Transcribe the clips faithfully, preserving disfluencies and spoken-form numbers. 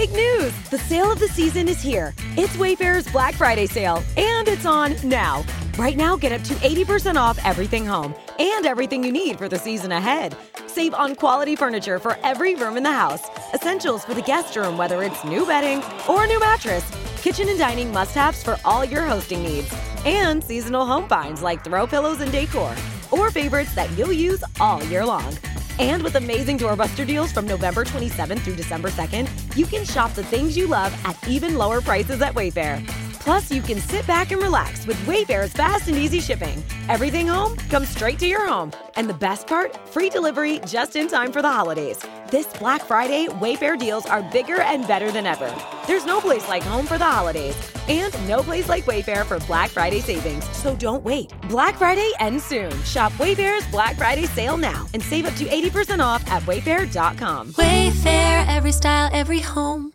Big news! The sale of the season is here. It's Wayfair's Black Friday sale, and it's on now. Right now, get up to eighty percent off everything home and everything you need for the season ahead. Save on quality furniture for every room in the house. Essentials for the guest room, whether it's new bedding or a new mattress. Kitchen and dining must-haves for all your hosting needs. And seasonal home finds like throw pillows and decor. Or favorites that you'll use all year long. And with amazing doorbuster deals from November twenty-seventh through December second, you can shop the things you love at even lower prices at Wayfair. Plus, you can sit back and relax with Wayfair's fast and easy shipping. Everything home comes straight to your home. And the best part? Free delivery just in time for the holidays. This Black Friday, Wayfair deals are bigger and better than ever. There's no place like home for the holidays. And no place like Wayfair for Black Friday savings. So don't wait. Black Friday ends soon. Shop Wayfair's Black Friday sale now and save up to eighty percent off at wayfair dot com. Wayfair, every style, every home.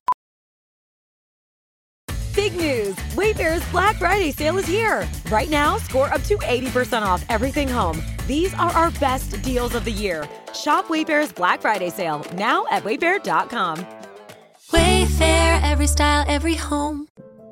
Big news! Wayfair's Black Friday sale is here. Right now, score up to eighty percent off everything home. These are our best deals of the year. Shop Wayfair's Black Friday sale now at wayfair dot com. Wayfair, every style, every home.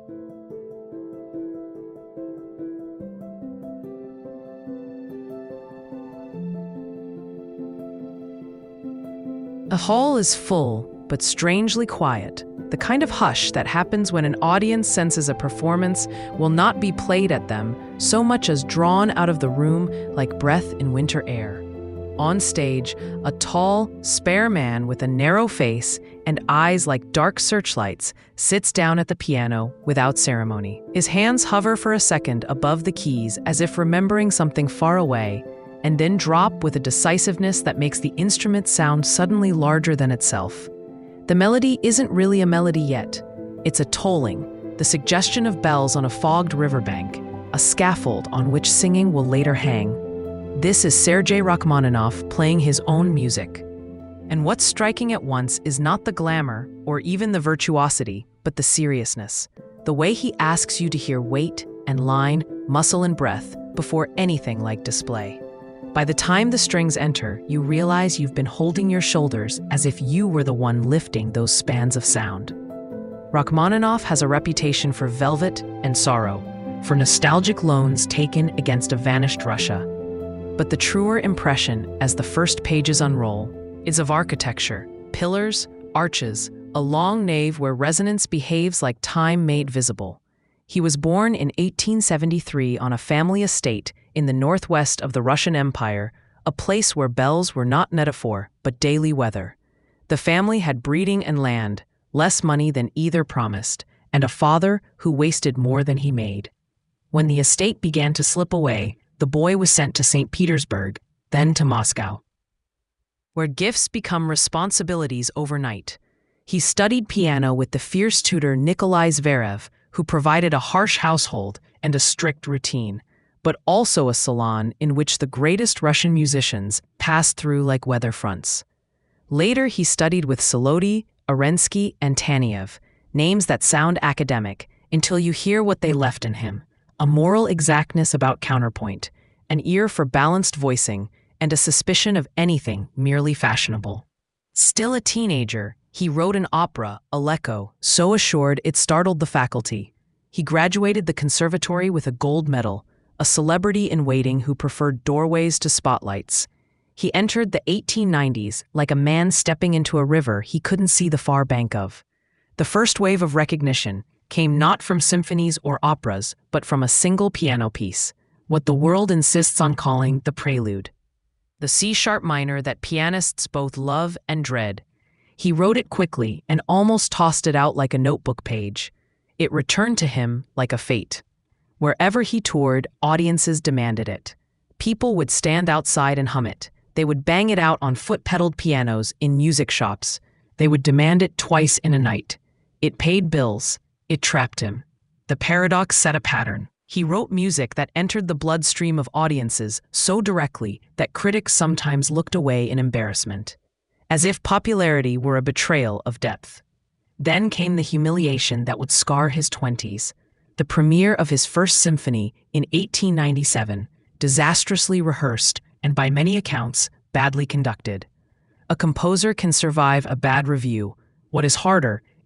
The hall is full, but strangely quiet. The kind of hush that happens when an audience senses a performance will not be played at them so much as drawn out of the room like breath in winter air. On stage, a tall, spare man with a narrow face and eyes like dark searchlights sits down at the piano without ceremony. His hands hover for a second above the keys as if remembering something far away, and then drop with a decisiveness that makes the instrument sound suddenly larger than itself. The melody isn't really a melody yet. It's a tolling, the suggestion of bells on a fogged riverbank, a scaffold on which singing will later hang. This is Sergei Rachmaninoff playing his own music. And what's striking at once is not the glamour or even the virtuosity, but the seriousness. The way he asks you to hear weight and line, muscle and breath before anything like display. By the time the strings enter, you realize you've been holding your shoulders as if you were the one lifting those spans of sound. Rachmaninoff has a reputation for velvet and sorrow, for nostalgic loans taken against a vanished Russia. But the truer impression, as the first pages unroll, is of architecture, pillars, arches, a long nave where resonance behaves like time made visible. He was born in eighteen seventy-three on a family estate in the northwest of the Russian Empire, a place where bells were not metaphor, but daily weather. The family had breeding and land, less money than either promised, and a father who wasted more than he made. When the estate began to slip away, the boy was sent to Saint Petersburg, then to Moscow, where gifts become responsibilities overnight. He studied piano with the fierce tutor Nikolai Zverev, who provided a harsh household and a strict routine, but also a salon in which the greatest Russian musicians passed through like weather fronts. Later, he studied with Solody, Arensky, and Taneyev, names that sound academic until you hear what they left in him: a moral exactness about counterpoint, an ear for balanced voicing, and a suspicion of anything merely fashionable. Still a teenager, he wrote an opera, Aleko, so assured it startled the faculty. He graduated the conservatory with a gold medal, a celebrity in waiting who preferred doorways to spotlights. He entered the eighteen nineties like a man stepping into a river he couldn't see the far bank of. The first wave of recognition came not from symphonies or operas, but from a single piano piece, what the world insists on calling the prelude. The C-sharp minor that pianists both love and dread. He wrote it quickly and almost tossed it out like a notebook page. It returned to him like a fate. Wherever he toured, audiences demanded it. People would stand outside and hum it. They would bang it out on foot-pedaled pianos in music shops. They would demand it twice in a night. It paid bills. It trapped him. The paradox set a pattern. He wrote music that entered the bloodstream of audiences so directly that critics sometimes looked away in embarrassment, as if popularity were a betrayal of depth. Then came the humiliation that would scar his twenties. The premiere of his first symphony in eighteen ninety-seven, disastrously rehearsed and by many accounts, badly conducted. A composer can survive a bad review. What is harder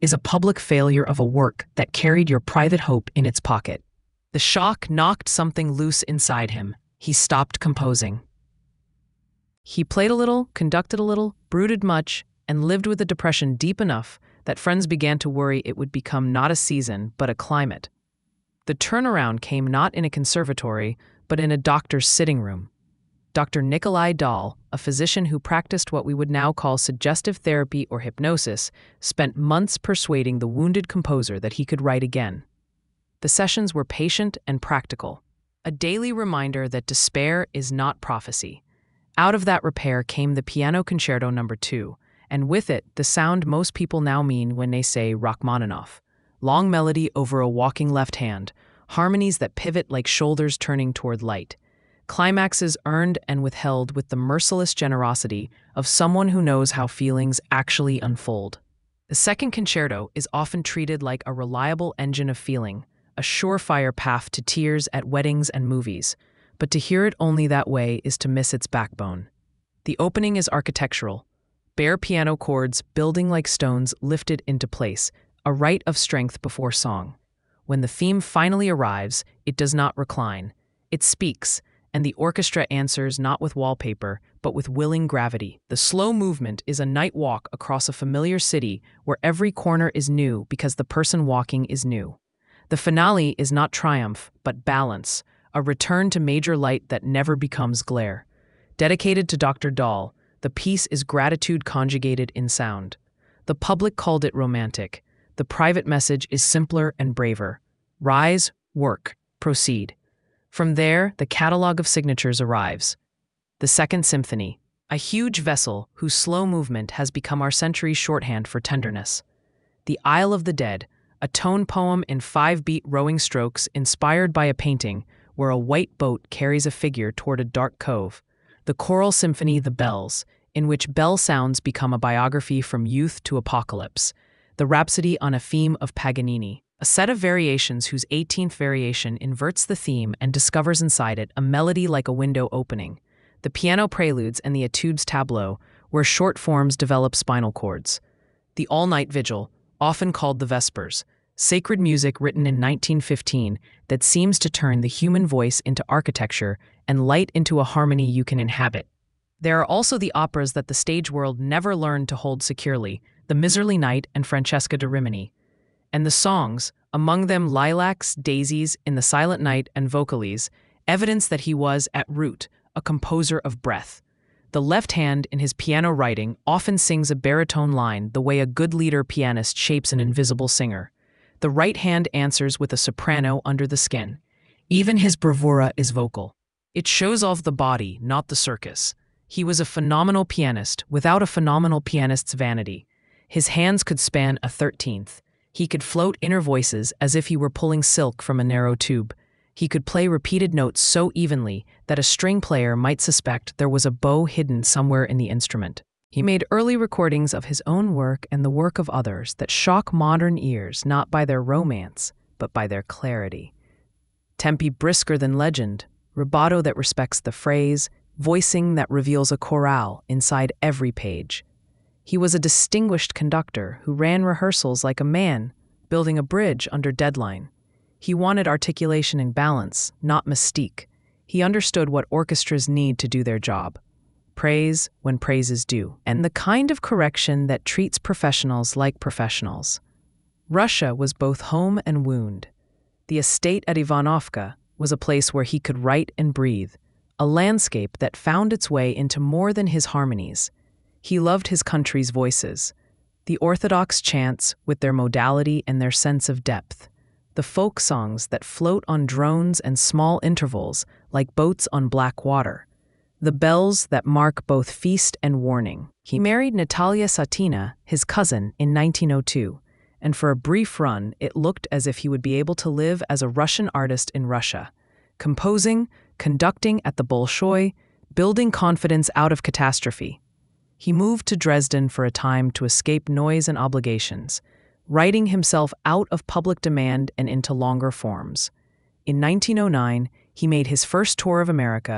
is a public failure of a work that carried your private hope in its pocket. The shock knocked something loose inside him. He stopped composing. He played a little, conducted a little, brooded much, and lived with a depression deep enough that friends began to worry it would become not a season, but a climate. The turnaround came not in a conservatory, but in a doctor's sitting room. Doctor Nikolai Dahl, a physician who practiced what we would now call suggestive therapy or hypnosis, spent months persuading the wounded composer that he could write again. The sessions were patient and practical, a daily reminder that despair is not prophecy. Out of that repair came the Piano Concerto number two, and with it, the sound most people now mean when they say Rachmaninoff. Long melody over a walking left hand, harmonies that pivot like shoulders turning toward light. Climaxes earned and withheld with the merciless generosity of someone who knows how feelings actually unfold. The second concerto is often treated like a reliable engine of feeling, a surefire path to tears at weddings and movies, but to hear it only that way is to miss its backbone. The opening is architectural, bare piano chords building like stones lifted into place, a rite of strength before song. When the theme finally arrives, it does not recline. It speaks, and the orchestra answers not with wallpaper, but with willing gravity. The slow movement is a night walk across a familiar city where every corner is new because the person walking is new. The finale is not triumph, but balance, a return to major light that never becomes glare. Dedicated to Doctor Dahl, the piece is gratitude conjugated in sound. The public called it romantic. The private message is simpler and braver. Rise, work, proceed. From there, the catalogue of signatures arrives. The Second Symphony, a huge vessel whose slow movement has become our century's shorthand for tenderness. The Isle of the Dead, a tone poem in five-beat rowing strokes inspired by a painting where a white boat carries a figure toward a dark cove. The choral symphony The Bells, in which bell sounds become a biography from youth to apocalypse. The Rhapsody on a Theme of Paganini, a set of variations whose eighteenth variation inverts the theme and discovers inside it a melody like a window opening. The Piano Preludes and the Etudes Tableau, where short forms develop spinal chords. The All-Night Vigil, often called the Vespers, sacred music written in nineteen fifteen that seems to turn the human voice into architecture and light into a harmony you can inhabit. There are also the operas that the stage world never learned to hold securely, The Miserly Knight and Francesca da Rimini. And the songs, among them Lilacs, Daisies, In the Silent Night, and Vocalese, evidence that he was, at root, a composer of breath. The left hand in his piano writing often sings a baritone line the way a good leader pianist shapes an invisible singer. The right hand answers with a soprano under the skin. Even his bravura is vocal. It shows off the body, not the circus. He was a phenomenal pianist without a phenomenal pianist's vanity. His hands could span a thirteenth. He could float inner voices as if he were pulling silk from a narrow tube. He could play repeated notes so evenly that a string player might suspect there was a bow hidden somewhere in the instrument. He made early recordings of his own work and the work of others that shock modern ears not by their romance, but by their clarity. Tempi brisker than legend, rubato that respects the phrase, voicing that reveals a chorale inside every page. He was a distinguished conductor who ran rehearsals like a man, building a bridge under deadline. He wanted articulation and balance, not mystique. He understood what orchestras need to do their job. Praise when praise is due, and the kind of correction that treats professionals like professionals. Russia was both home and wound. The estate at Ivanovka was a place where he could write and breathe, a landscape that found its way into more than his harmonies. He loved his country's voices, the Orthodox chants with their modality and their sense of depth, the folk songs that float on drones and small intervals like boats on black water, the bells that mark both feast and warning. He married Natalia Satina, his cousin, in nineteen oh two, and for a brief run it looked as if he would be able to live as a Russian artist in Russia, composing, conducting at the Bolshoi, building confidence out of catastrophe. He moved to Dresden for a time to escape noise and obligations, writing himself out of public demand and into longer forms. In nineteen oh nine, he made his first tour of America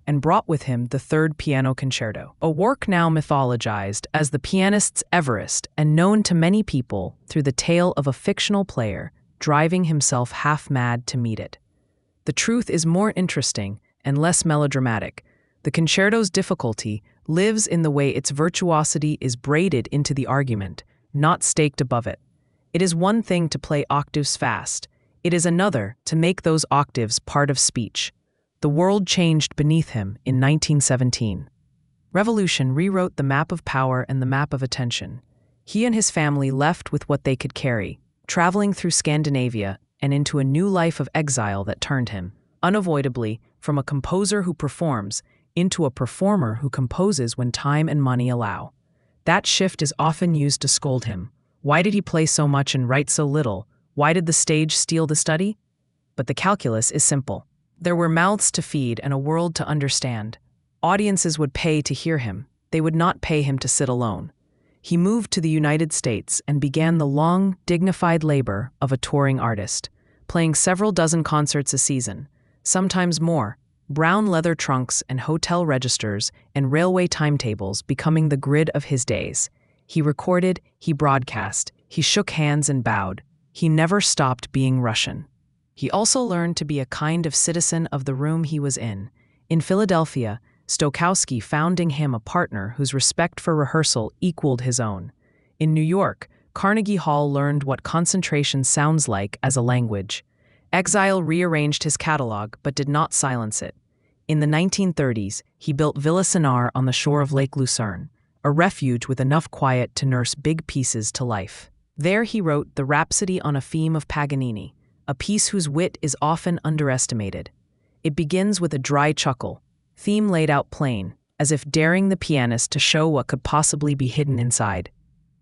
and brought with him the Third Piano Concerto, a work now mythologized as the pianist's Everest and known to many people through the tale of a fictional player driving himself half-mad to meet it. The truth is more interesting and less melodramatic. The concerto's difficulty lives in the way its virtuosity is braided into the argument, not staked above it. It is one thing to play octaves fast. It is another to make those octaves part of speech. The world changed beneath him in nineteen seventeen. Revolution rewrote the map of power and the map of attention. He and his family left with what they could carry, traveling through Scandinavia and into a new life of exile that turned him, unavoidably, from a composer who performs into a performer who composes when time and money allow. That shift is often used to scold him. Why did he play so much and write so little? Why did the stage steal the study? But the calculus is simple. There were mouths to feed and a world to understand. Audiences would pay to hear him. They would not pay him to sit alone. He moved to the United States and began the long, dignified labor of a touring artist, playing several dozen concerts a season, sometimes more, brown leather trunks and hotel registers and railway timetables becoming the grid of his days. He recorded, he broadcast, he shook hands and bowed. He never stopped being Russian. He also learned to be a kind of citizen of the room he was in. In Philadelphia, Stokowski founding him a partner whose respect for rehearsal equaled his own. In New York, Carnegie Hall learned what concentration sounds like as a language. Exile rearranged his catalog but did not silence it. In the nineteen thirties, he built Villa Sinar on the shore of Lake Lucerne, a refuge with enough quiet to nurse big pieces to life. There he wrote the Rhapsody on a Theme of Paganini, a piece whose wit is often underestimated. It begins with a dry chuckle, theme laid out plain, as if daring the pianist to show what could possibly be hidden inside.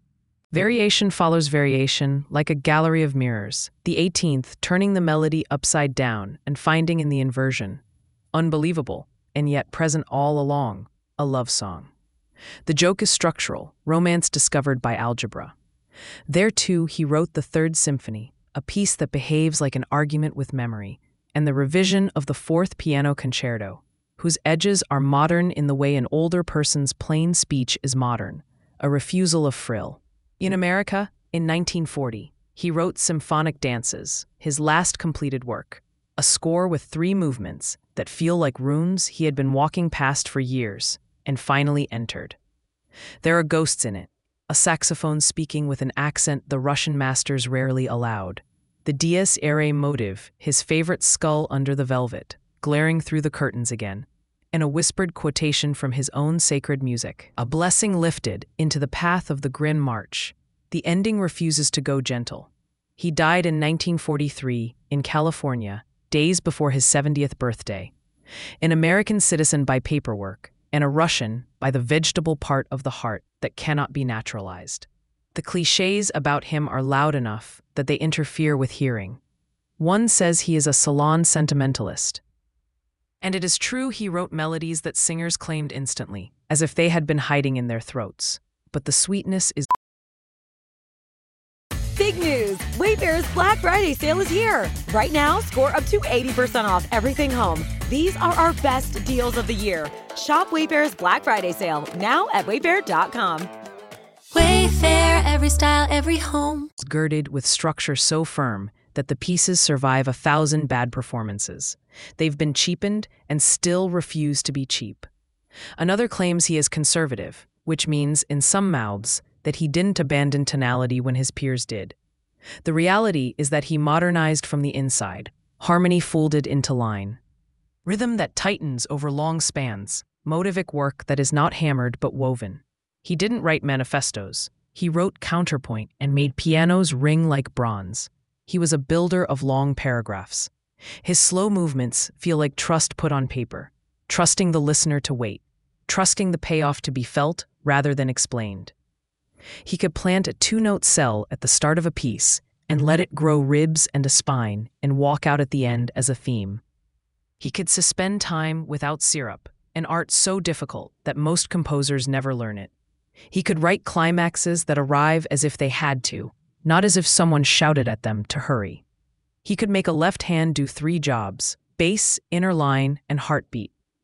Variation follows variation, like a gallery of mirrors, the eighteenth turning the melody upside down and finding in the inversion, unbelievable, and yet present all along, a love song. The joke is structural, romance discovered by algebra. There, too, he wrote the Third Symphony, a piece that behaves like an argument with memory, and the revision of the Fourth Piano Concerto, whose edges are modern in the way an older person's plain speech is modern, a refusal of frill. In America, in nineteen forty, he wrote Symphonic Dances, his last completed work, a score with three movements that feel like runes he had been walking past for years and finally entered. There are ghosts in it, a saxophone speaking with an accent the Russian masters rarely allowed, the Dies Irae motive, his favorite skull under the velvet, glaring through the curtains again, and a whispered quotation from his own sacred music, a blessing lifted into the path of the grim march. The ending refuses to go gentle. He died in nineteen forty-three in California, days before his seventieth birthday, an American citizen by paperwork, and a Russian by the vegetable part of the heart that cannot be naturalized. The clichés about him are loud enough that they interfere with hearing. One says he is a salon sentimentalist. And it is true he wrote melodies that singers claimed instantly, as if they had been hiding in their throats. But the sweetness is... Big news! Wayfair's Black Friday sale is here. Right now, score up to eighty percent off everything home. These are our best deals of the year. Shop Wayfair's Black Friday sale now at wayfair dot com. Wayfair, every style, every home. Girded with structure so firm that the pieces survive a thousand bad performances. They've been cheapened and still refuse to be cheap. Another claims he is conservative, which means, in some mouths, that he didn't abandon tonality when his peers did. The reality is that he modernized from the inside, harmony folded into line. Rhythm that tightens over long spans, motivic work that is not hammered but woven. He didn't write manifestos. He wrote counterpoint and made pianos ring like bronze. He was a builder of long paragraphs. His slow movements feel like trust put on paper, trusting the listener to wait, trusting the payoff to be felt rather than explained. He could plant a two-note cell at the start of a piece and let it grow ribs and a spine and walk out at the end as a theme. He could suspend time without syrup, an art so difficult that most composers never learn it. He could write climaxes that arrive as if they had to, not as if someone shouted at them to hurry. He could make a left hand do three jobs, bass, inner line, and heartbeat,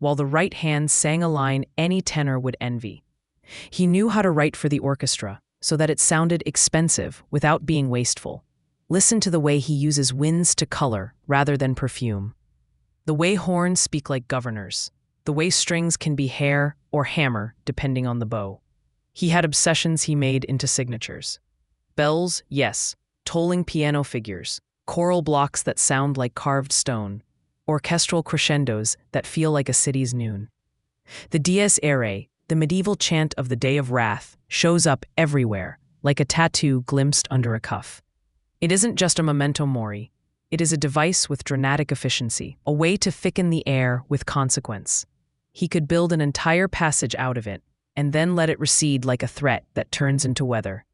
while the right hand sang a line any tenor would envy. He knew how to write for the orchestra, so that it sounded expensive without being wasteful. Listen to the way he uses winds to color rather than perfume. The way horns speak like governors. The way strings can be hair or hammer depending on the bow. He had obsessions he made into signatures. Bells, yes. Tolling piano figures. Choral blocks that sound like carved stone. Orchestral crescendos that feel like a city's noon. The Dies Irae, the medieval chant of the Day of Wrath, shows up everywhere, like a tattoo glimpsed under a cuff. It isn't just a memento mori. It is a device with dramatic efficiency, a way to thicken the air with consequence. He could build an entire passage out of it, and then let it recede like a threat that turns into weather.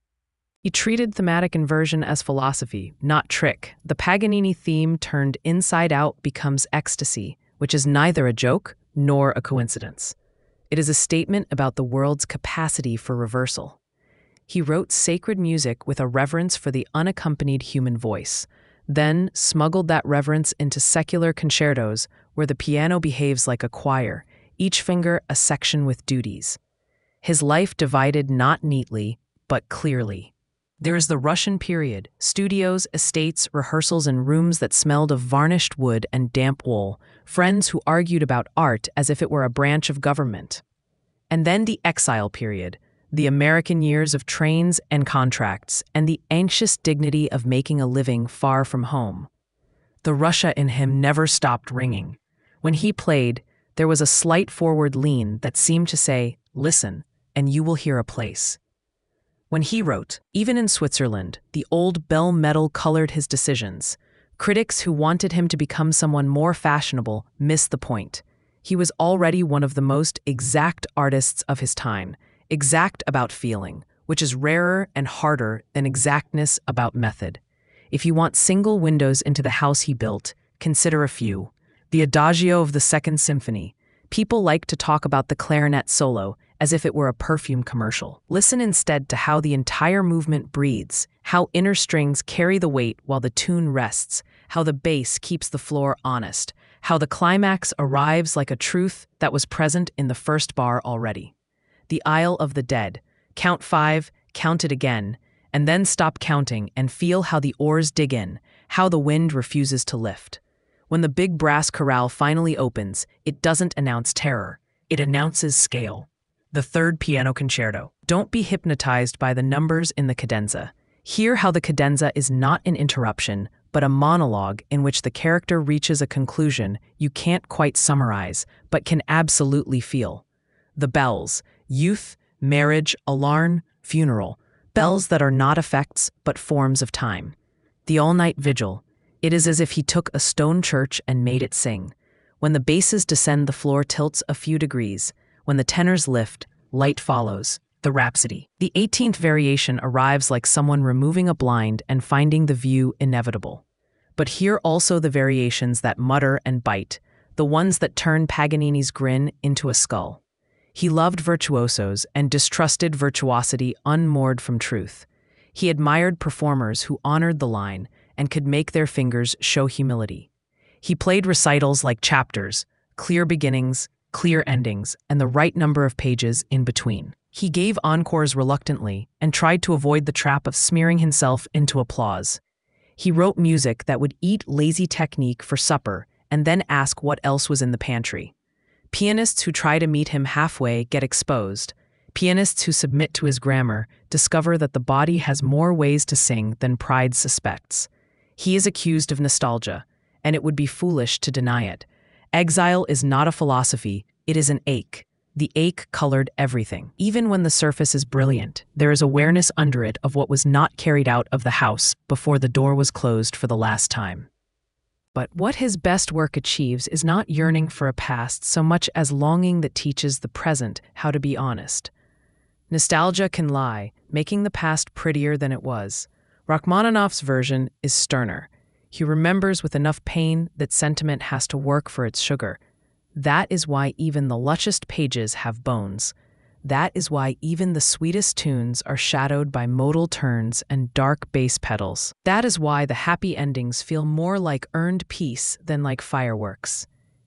He treated thematic inversion as philosophy, not trick. The Paganini theme turned inside out becomes ecstasy, which is neither a joke nor a coincidence. It is a statement about the world's capacity for reversal. He wrote sacred music with a reverence for the unaccompanied human voice, then smuggled that reverence into secular concertos where the piano behaves like a choir, each finger a section with duties. His life divided not neatly, but clearly. There is the Russian period, studios, estates, rehearsals, and rooms that smelled of varnished wood and damp wool, friends who argued about art as if it were a branch of government. And then the exile period, the American years of trains and contracts, and the anxious dignity of making a living far from home. The Russia in him never stopped ringing. When he played, there was a slight forward lean that seemed to say, "Listen, and you will hear a place." When he wrote, even in Switzerland, the old bell metal colored his decisions. Critics who wanted him to become someone more fashionable missed the point. He was already one of the most exact artists of his time, exact about feeling, which is rarer and harder than exactness about method. If you want single windows into the house he built, consider a few. The Adagio of the Second Symphony. People like to talk about the clarinet solo as if it were a perfume commercial. Listen instead to how the entire movement breathes, how inner strings carry the weight while the tune rests, how the bass keeps the floor honest, how the climax arrives like a truth that was present in the first bar already. The Isle of the Dead. Count five, count it again, and then stop counting and feel how the oars dig in, how the wind refuses to lift. When the big brass chorale finally opens, it doesn't announce terror. It announces scale. The Third Piano Concerto. Don't be hypnotized by the numbers in the cadenza. Hear how the cadenza is not an interruption, but a monologue in which the character reaches a conclusion you can't quite summarize, but can absolutely feel. The bells. Youth, marriage, alarm, funeral. Bells that are not effects, but forms of time. The all-night vigil. It is as if he took a stone church and made it sing. When the basses descend, the floor tilts a few degrees. When the tenors lift, light follows. The Rhapsody. The eighteenth variation arrives like someone removing a blind and finding the view inevitable. But hear also the variations that mutter and bite, the ones that turn Paganini's grin into a skull. He loved virtuosos and distrusted virtuosity unmoored from truth. He admired performers who honored the line and could make their fingers show humility. He played recitals like chapters, clear beginnings, clear endings, and the right number of pages in between. He gave encores reluctantly and tried to avoid the trap of smearing himself into applause. He wrote music that would eat lazy technique for supper and then ask what else was in the pantry. Pianists who try to meet him halfway get exposed. Pianists who submit to his grammar discover that the body has more ways to sing than pride suspects. He is accused of nostalgia, and it would be foolish to deny it. Exile is not a philosophy, it is an ache. The ache colored everything. Even when the surface is brilliant, there is awareness under it of what was not carried out of the house before the door was closed for the last time. But what his best work achieves is not yearning for a past so much as longing that teaches the present how to be honest. Nostalgia can lie, making the past prettier than it was. Rachmaninoff's version is sterner. He remembers with enough pain that sentiment has to work for its sugar. That is why even the lushest pages have bones. That is why even the sweetest tunes are shadowed by modal turns and dark bass pedals. That is why the happy endings feel more like earned peace than like fireworks.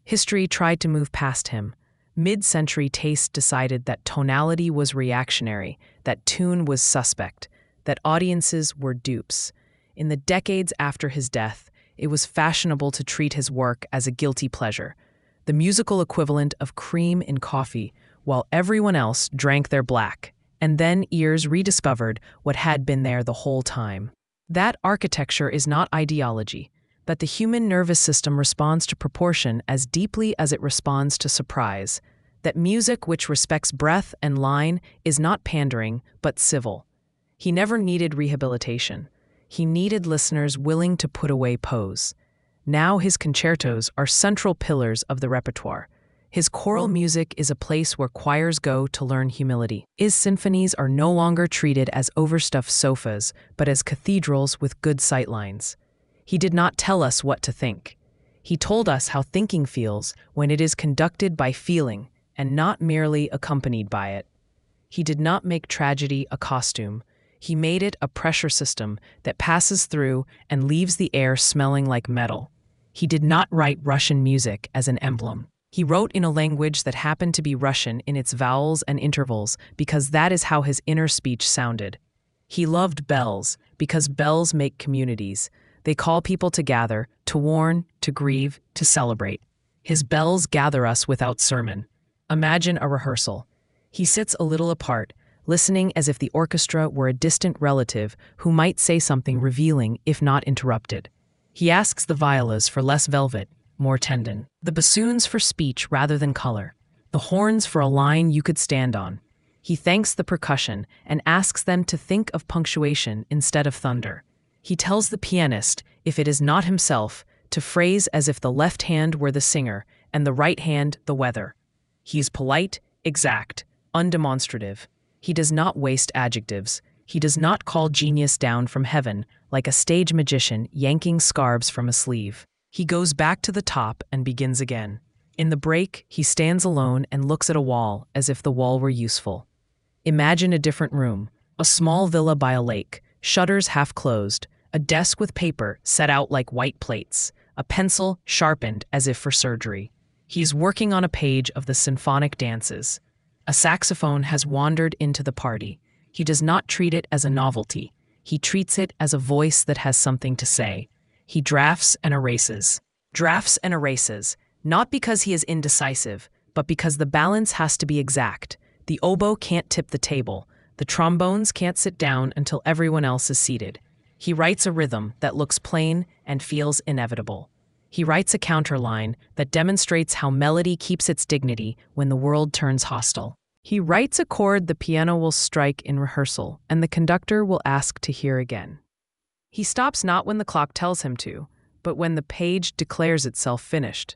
History tried to move past him. Mid-century taste decided that tonality was reactionary, that tune was suspect, that audiences were dupes. In the decades after his death, it was fashionable to treat his work as a guilty pleasure, the musical equivalent of cream in coffee, while everyone else drank their black, and then ears rediscovered what had been there the whole time. That architecture is not ideology, but the human nervous system responds to proportion as deeply as it responds to surprise, that music which respects breath and line is not pandering, but civil. He never needed rehabilitation. He needed listeners willing to put away pose. Now his concertos are central pillars of the repertoire. His choral music is a place where choirs go to learn humility. His symphonies are no longer treated as overstuffed sofas, but as cathedrals with good sightlines. He did not tell us what to think. He told us how thinking feels when it is conducted by feeling and not merely accompanied by it. He did not make tragedy a costume. He made it a pressure system that passes through and leaves the air smelling like metal. He did not write Russian music as an emblem. He wrote in a language that happened to be Russian in its vowels and intervals because that is how his inner speech sounded. He loved bells because bells make communities. They call people to gather, to warn, to grieve, to celebrate. His bells gather us without sermon. Imagine a rehearsal. He sits a little apart, listening as if the orchestra were a distant relative who might say something revealing if not interrupted. He asks the violas for less velvet, more tendon, the bassoons for speech rather than color, the horns for a line you could stand on. He thanks the percussion and asks them to think of punctuation instead of thunder. He tells the pianist, if it is not himself, to phrase as if the left hand were the singer and the right hand the weather. He is polite, exact, undemonstrative. He does not waste adjectives. He does not call genius down from heaven like a stage magician yanking scarves from a sleeve. He goes back to the top and begins again. In the break, he stands alone and looks at a wall as if the wall were useful. Imagine a different room, a small villa by a lake, shutters half closed, a desk with paper set out like white plates, a pencil sharpened as if for surgery. He is working on a page of the symphonic dances. A saxophone has wandered into the party. He does not treat it as a novelty. He treats it as a voice that has something to say. He drafts and erases. Drafts and erases, not because he is indecisive, but because the balance has to be exact. The oboe can't tip the table. The trombones can't sit down until everyone else is seated. He writes a rhythm that looks plain and feels inevitable. He writes a counterline that demonstrates how melody keeps its dignity when the world turns hostile. He writes a chord the piano will strike in rehearsal, and the conductor will ask to hear again. He stops not when the clock tells him to, but when the page declares itself finished.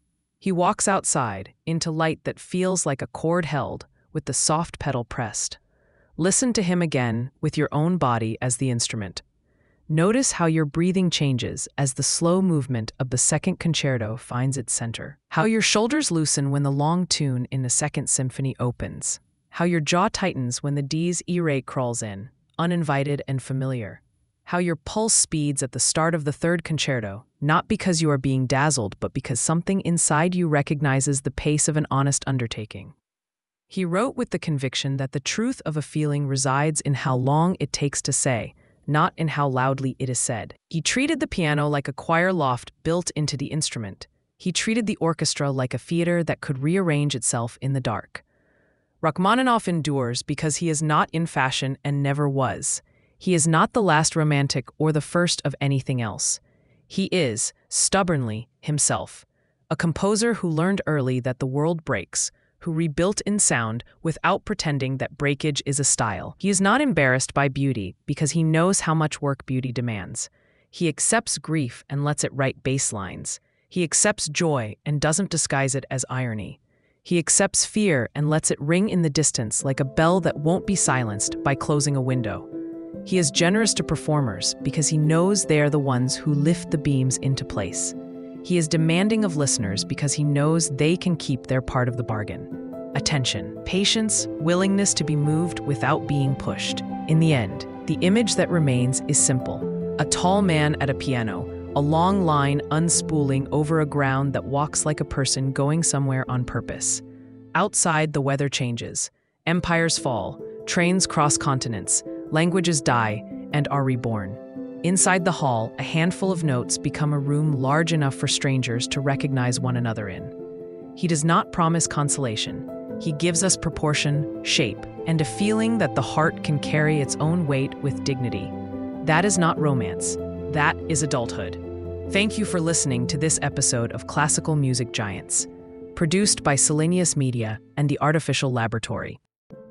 He walks outside, into light that feels like a chord held, with the soft pedal pressed. Listen to him again, with your own body as the instrument. Notice how your breathing changes as the slow movement of the second concerto finds its center. How your shoulders loosen when the long tune in the second symphony opens. How your jaw tightens when the dies irae crawls in, uninvited and familiar. How your pulse speeds at the start of the third concerto, not because you are being dazzled, but because something inside you recognizes the pace of an honest undertaking. He wrote with the conviction that the truth of a feeling resides in how long it takes to say, not in how loudly it is said. He treated the piano like a choir loft built into the instrument. He treated the orchestra like a theater that could rearrange itself in the dark. Rachmaninoff endures because he is not in fashion and never was. He is not the last romantic or the first of anything else. He is, stubbornly, himself, a composer who learned early that the world breaks, who rebuilt in sound without pretending that breakage is a style. He is not embarrassed by beauty because he knows how much work beauty demands. He accepts grief and lets it write bass lines. He accepts joy and doesn't disguise it as irony. He accepts fear and lets it ring in the distance like a bell that won't be silenced by closing a window. He is generous to performers because he knows they are the ones who lift the beams into place. He is demanding of listeners because he knows they can keep their part of the bargain. Attention, patience, willingness to be moved without being pushed. In the end, the image that remains is simple. A tall man at a piano, a long line unspooling over a ground that walks like a person going somewhere on purpose. Outside, the weather changes. Empires fall, trains cross continents, languages die and are reborn. Inside the hall, a handful of notes become a room large enough for strangers to recognize one another in. He does not promise consolation. He gives us proportion, shape, and a feeling that the heart can carry its own weight with dignity. That is not romance. That is adulthood. Thank you for listening to this episode of Classical Music Giants, produced by Selenius Media and the Artificial Laboratory.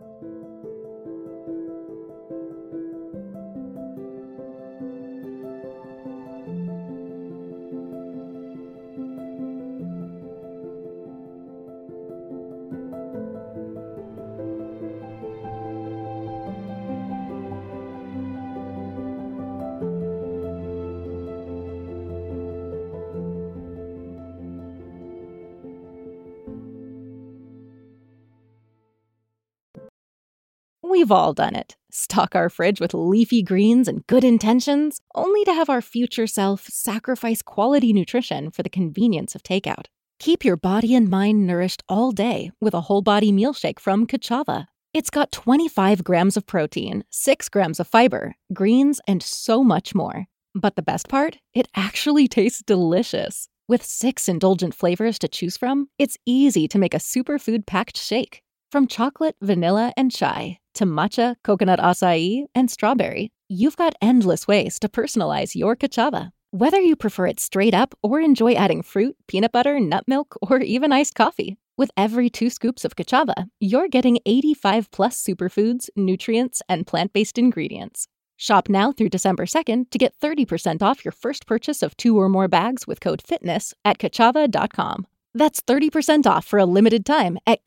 We've all done it. Stock our fridge with leafy greens and good intentions, only to have our future self sacrifice quality nutrition for the convenience of takeout. Keep your body and mind nourished all day with a whole body meal shake from Ka'Chava. It's got twenty-five grams of protein, six grams of fiber, greens, and so much more. But the best part? It actually tastes delicious. With six indulgent flavors to choose from, it's easy to make a superfood-packed shake. From chocolate, vanilla, and chai to matcha, coconut acai, and strawberry, you've got endless ways to personalize your Ka'Chava. Whether you prefer it straight up or enjoy adding fruit, peanut butter, nut milk, or even iced coffee, with every two scoops of Ka'Chava, you're getting eighty-five plus superfoods, nutrients, and plant-based ingredients. Shop now through December second to get thirty percent off your first purchase of two or more bags with code FITNESS at kachava dot com. That's thirty percent off for a limited time at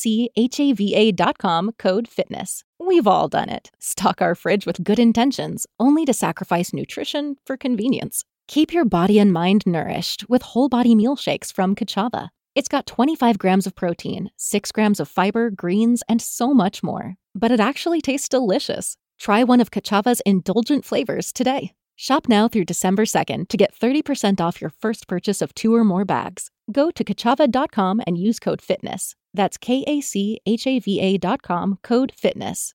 kachava dot com, code FITNESS. We've all done it. Stock our fridge with good intentions, only to sacrifice nutrition for convenience. Keep your body and mind nourished with whole body meal shakes from Ka'Chava. It's got twenty-five grams of protein, six grams of fiber, greens, and so much more. But it actually tastes delicious. Try one of Ka'Chava's indulgent flavors today. Shop now through December second to get thirty percent off your first purchase of two or more bags. Go to kachava dot com and use code FITNESS. That's K A C H A V A dot com, code FITNESS.